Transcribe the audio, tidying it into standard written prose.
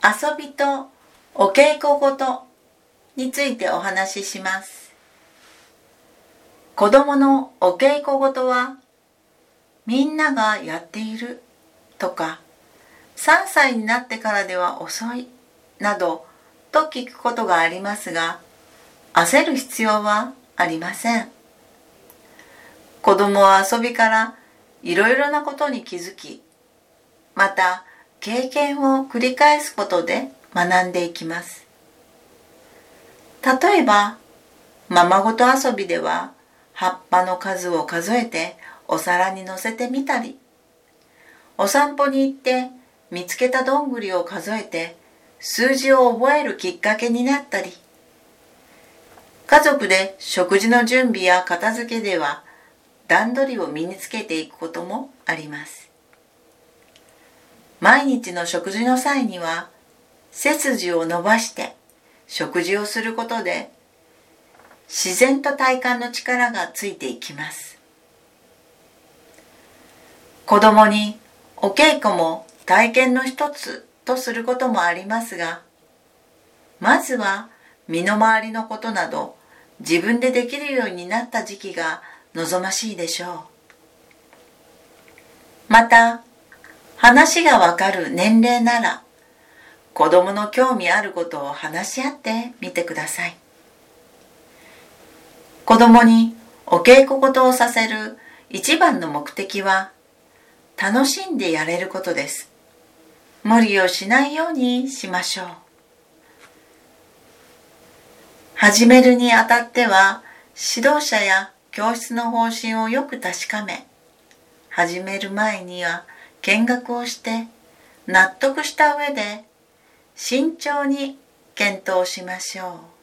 遊びとお稽古事についてお話しします。子供のお稽古事はみんながやっているとか3歳になってからでは遅いなどと聞くことがありますが、焦る必要はありません。子供は遊びからいろいろなことに気づき、また経験を繰り返すことで学んでいきます。例えば、ままごと遊びでは葉っぱの数を数えてお皿に乗せてみたり、お散歩に行って見つけたどんぐりを数えて数字を覚えるきっかけになったり、家族で食事の準備や片付けでは段取りを身につけていくこともあります。毎日の食事の際には背筋を伸ばして食事をすることで自然と体幹の力がついていきます。子供にお稽古も体験の一つとすることもありますが、まずは身の回りのことなど自分でできるようになった時期が望ましいでしょう。また、話がわかる年齢なら子供の興味あることを話し合ってみてください。子供にお稽古事をさせる一番の目的は楽しんでやれることです。無理をしないようにしましょう。始めるにあたっては指導者や教室の方針をよく確かめ、始める前には見学をして納得した上で慎重に検討しましょう。